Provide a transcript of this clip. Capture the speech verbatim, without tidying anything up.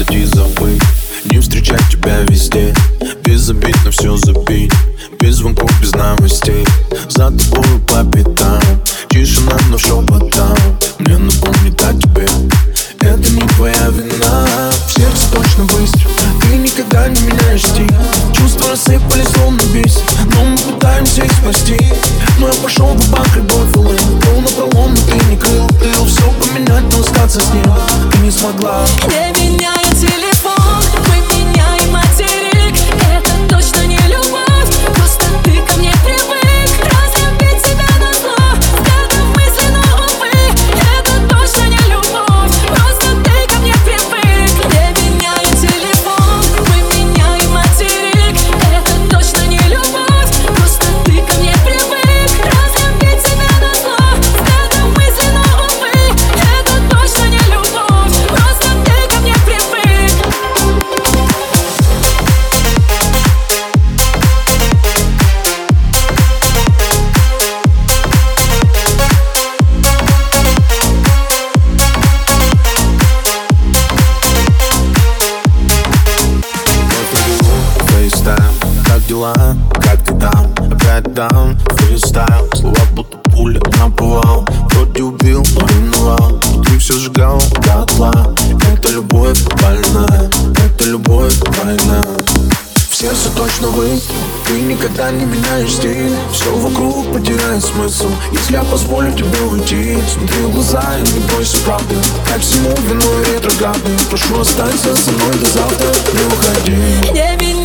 зайти, забыть, не встречать тебя везде. Безобидно все забить, без звонков, без новостей. За тобою по пятам, тишина, но шепотом мне напомнит о тебе. Это не твоя вина. В сердце точно выстрел, ты никогда не меняешь стиль. Чувства рассыпались словно бисер, но мы пытаемся их спасти. Но я пошел в банк, любовь улыб, был напролом, но ты не крыл. Ты все поменять, но остаться с ним ты не смогла. Не меняй телефон, мы меняем материк. Это точно не любовь, просто ты ко мне привык. Разлюбить тебя назло, взглядом мысленно, увы. Это точно не любовь, просто ты ко мне привык. Не меняй телефон, мы меняем материк. Это точно не любовь, просто ты ко мне привык. Разлюбить тебя назло, взглядом мысленно, увы. Это точно не любовь, просто ты ко мне привык. Фейстайм, как дела, как ты там? Опять даун, фристайл, слова будто пуля наповал. Вроде убил, но ревновал, ты все сжигал дотла. Это любовь больная, это любовь двойная. В сердце точно выстрел, ты никогда не меняешь стиль. Все вокруг потеряет смысл, если я позволю тебе уйти. Смотри в глаза и не бойся правды, как всему виной ретрограды. Прошу, останься со мной до завтра, не уходи. Не меняй